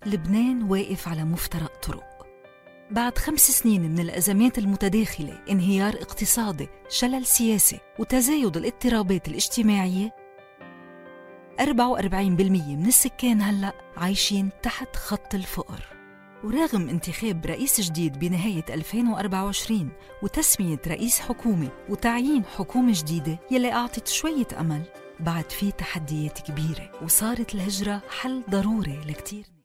لبنان واقف على مفترق طرق. بعد 5 سنين من الأزمات المتداخلة، انهيار اقتصادي، شلل سياسي، وتزايد الاضطرابات الاجتماعية، 44% من السكان هلأ عايشين تحت خط الفقر. ورغم انتخاب رئيس جديد بنهاية 2024 وتسمية رئيس حكومة وتعيين حكومة جديدة يلي أعطت شوية أمل، بعد في تحديات كبيرة، وصارت الهجرة حل ضروري لكتير.